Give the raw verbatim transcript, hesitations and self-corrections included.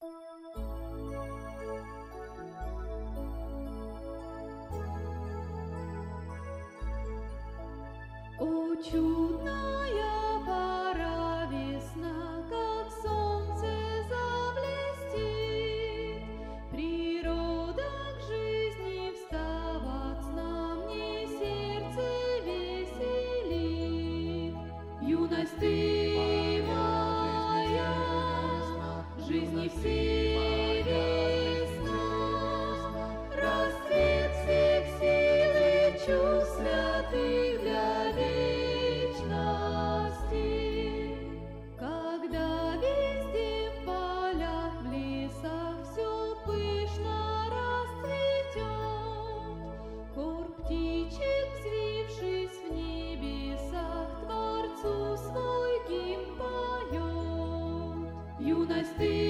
О, чудная пора, весна, как солнце заблестит, природа к жизни вставать нам не сердце веселит. Юность ты моя, жизни все весна, расцвет всех сил и чувств святых для вечности. Когда везде в полях, в лесах все пышно расцветет, хор птичек, взвившись в небесах, Творцу свой гимн поет. Юность ты